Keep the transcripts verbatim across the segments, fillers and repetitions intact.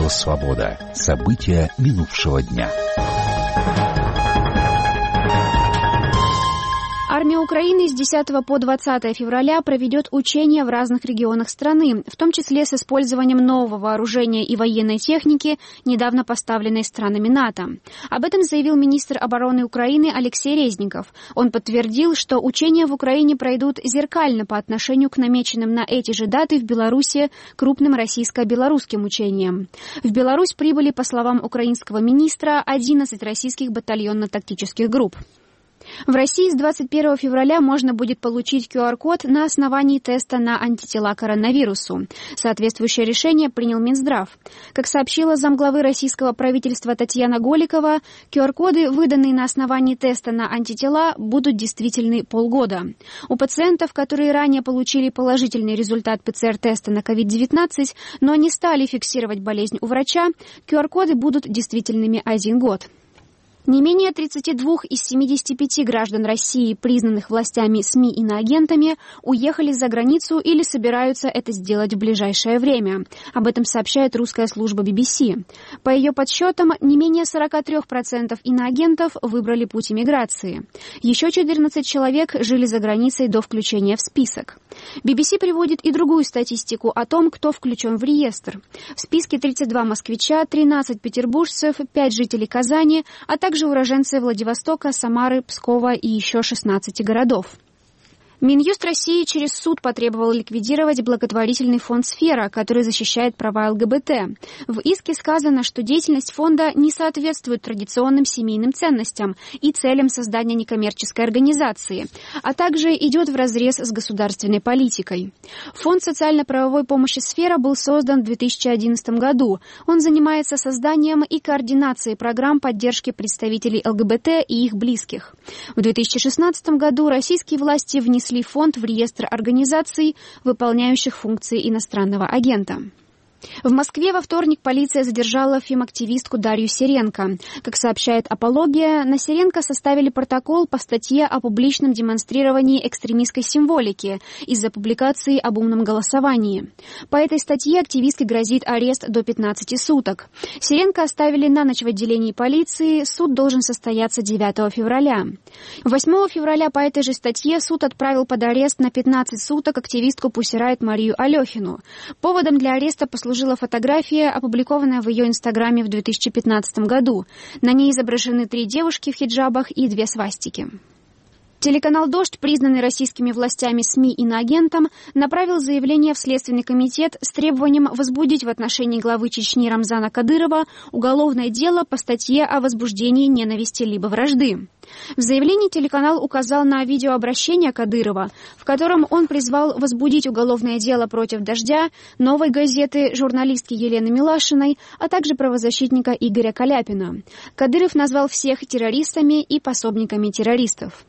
Радио «Свобода». События минувшего дня. Армия Украины с десятого по двадцатое февраля проведет учения в разных регионах страны, в том числе с использованием нового вооружения и военной техники, недавно поставленной странами НАТО. Об этом заявил министр обороны Украины Алексей Резников. Он подтвердил, что учения в Украине пройдут зеркально по отношению к намеченным на эти же даты в Беларуси крупным российско-белорусским учениям. В Беларусь прибыли, по словам украинского министра, одиннадцать российских батальонно-тактических групп. В России с двадцать первого февраля можно будет получить ку ар код на основании теста на антитела к коронавирусу. Соответствующее решение принял Минздрав. Как сообщила замглавы российского правительства Татьяна Голикова, ку ар коды, выданные на основании теста на антитела, будут действительны полгода. У пациентов, которые ранее получили положительный результат пэ цэ эр теста на ковид девятнадцать, но не стали фиксировать болезнь у врача, ку ар коды будут действительными один год. Не менее тридцати двух из семидесяти пяти граждан России, признанных властями СМИ иноагентами, уехали за границу или собираются это сделать в ближайшее время. Об этом сообщает русская служба би би си. По ее подсчетам, не менее сорока трёх процентов иноагентов выбрали путь эмиграции. Еще четырнадцать человек жили за границей до включения в список. би би си приводит и другую статистику о том, кто включен в реестр. В списке тридцать два москвича, тринадцать петербуржцев, пять жителей Казани, а также уроженцы Владивостока, Самары, Пскова и еще шестнадцати городов. Минюст России через суд потребовал ликвидировать благотворительный фонд «Сфера», который защищает права эл гэ бэ тэ. В иске сказано, что деятельность фонда не соответствует традиционным семейным ценностям и целям создания некоммерческой организации, а также идет вразрез с государственной политикой. Фонд социально-правовой помощи «Сфера» был создан в две тысячи одиннадцатом году. Он занимается созданием и координацией программ поддержки представителей эл гэ бэ тэ и их близких. В две тысячи шестнадцатом году российские власти внесли фонд в реестр организаций, выполняющих функции иностранного агента. В Москве во вторник полиция задержала фемактивистку Дарью Серенко. Как сообщает «Апология», на Серенко составили протокол по статье о публичном демонстрировании экстремистской символики из-за публикации об умном голосовании. По этой статье активистке грозит арест до пятнадцати суток. Серенко оставили на ночь в отделении полиции, суд должен состояться девятого февраля. восьмого февраля по этой же статье суд отправил под арест на пятнадцать суток активистку Pussy Riot Марию Алехину. Поводом для ареста послужил служила фотография, опубликованная в ее инстаграме в две тысячи пятнадцатом году. На ней изображены три девушки в хиджабах и две свастики. Телеканал «Дождь», признанный российскими властями СМИ иноагентом, направил заявление в Следственный комитет с требованием возбудить в отношении главы Чечни Рамзана Кадырова уголовное дело по статье о возбуждении ненависти либо вражды. В заявлении телеканал указал на видеообращение Кадырова, в котором он призвал возбудить уголовное дело против «Дождя», «Новой газеты», журналистки Елены Милашиной, а также правозащитника Игоря Каляпина. Кадыров назвал всех террористами и пособниками террористов.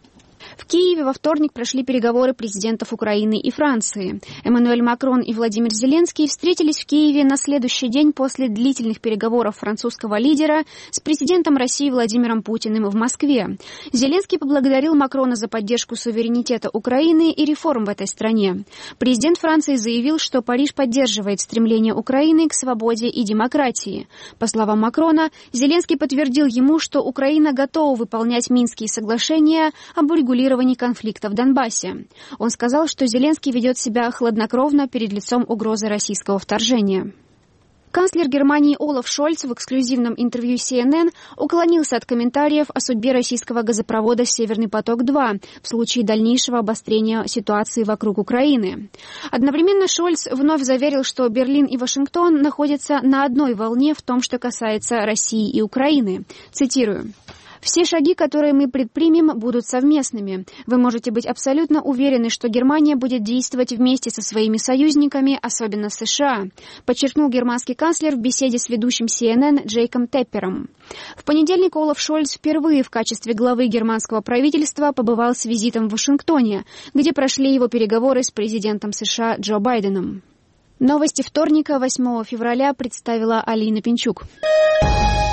В Киеве во вторник прошли переговоры президентов Украины и Франции. Эммануэль Макрон и Владимир Зеленский встретились в Киеве на следующий день после длительных переговоров французского лидера с президентом России Владимиром Путиным в Москве. Зеленский поблагодарил Макрона за поддержку суверенитета Украины и реформ в этой стране. Президент Франции заявил, что Париж поддерживает стремление Украины к свободе и демократии. По словам Макрона, Зеленский подтвердил ему, что Украина готова выполнять Минские соглашения об урегулировании конфликта в Донбассе. Он сказал, что Зеленский ведет себя хладнокровно перед лицом угрозы российского вторжения. Канцлер Германии Олаф Шольц в эксклюзивном интервью си эн эн уклонился от комментариев о судьбе российского газопровода «Северный поток-два» в случае дальнейшего обострения ситуации вокруг Украины. Одновременно Шольц вновь заверил, что Берлин и Вашингтон находятся на одной волне в том, что касается России и Украины. Цитирую. «Все шаги, которые мы предпримем, будут совместными. Вы можете быть абсолютно уверены, что Германия будет действовать вместе со своими союзниками, особенно США», подчеркнул германский канцлер в беседе с ведущим си эн эн Джейком Теппером. В понедельник Олаф Шольц впервые в качестве главы германского правительства побывал с визитом в Вашингтоне, где прошли его переговоры с президентом США Джо Байденом. Новости вторника, восьмого февраля, представила Алина Пинчук.